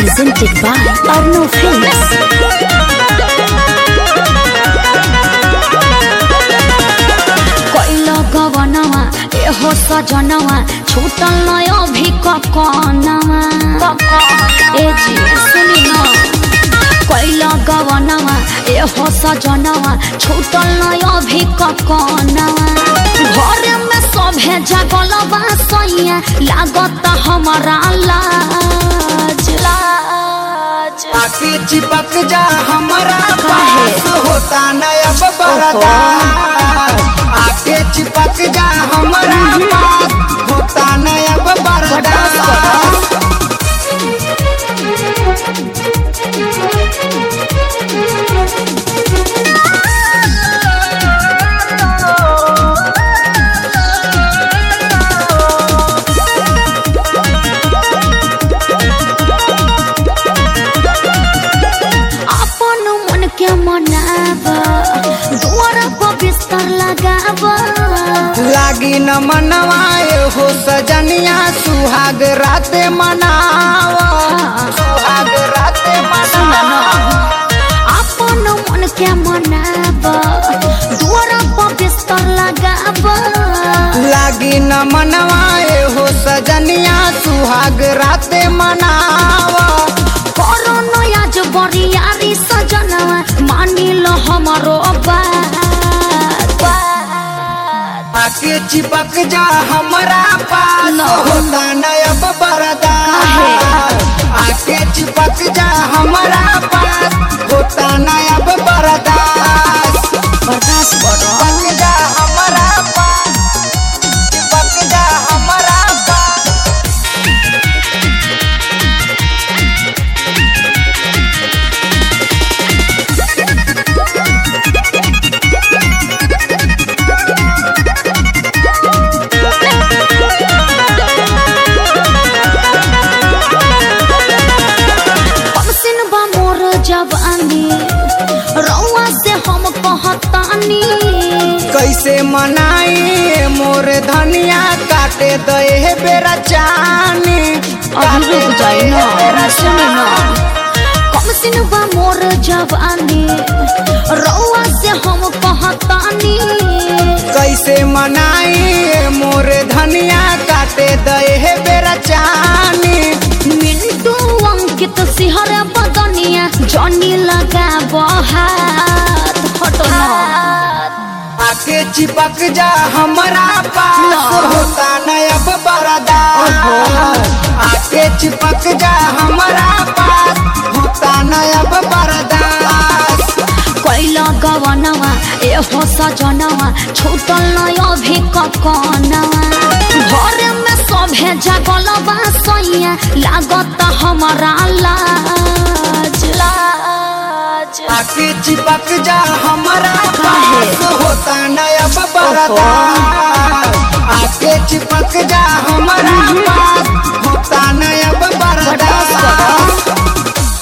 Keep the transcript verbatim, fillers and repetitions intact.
presented by Arno Films. कोइलो गवनवा एहो सजनवा छूटल नय अभी ककनवा ए जी सुनी न कोइलो गवनवा एहो सजनवा छूटल नय अभी ककनवा घर में सभे जगल बा सैया लागत हमारा लाज लाज आके चिपक जा हमारा पास होता नया बरदा आके चिपक जा हमारा पास होता नया बरदा लागी न मनवाए हो सजनिया सुहाग राते मनावा सुहाग राते मनावा अपन मन के मनावा दुआरा पर बिस्तर लगावा लागी न मनवाए हो सजनिया सुहाग राते मनावा करो नया जो बरियारी सजनवा मानी लो हमारो बात आके चिपक जा हमारा पास होता नया बरदा आके चिपक जा हमारा पास होता नया बरदा बर्दाश्त करो चिपक जा हमारा पास चिपक जा हमारा पास जवानी रउआ से हम कहतानी कैसे मनाई मोर धनिया काटे दे बेरा चानी अभी रुक जाए ना सुने ना कम सिनबा मोर जवानी रउआ से हम कहतानी कैसे मनाई मोर धनिया काटे दे बेरा चानी मिंटू अंकित सिहर बदनिया जनी लगा बहात हटो ना आके चिपक जा हमारा पास होता नया बरदा आके चिपक जा हमारा पास होता नया बरदा कोइला गवनवा एहो सजनवा छूटल नय अभी ककनवा घर में सभे जगल बा सैया लागत हमारा लाज लाज आके चिपक जा हमारा पास होता नया बरदा आके चिपक जा हमारा पास होता नया बरदा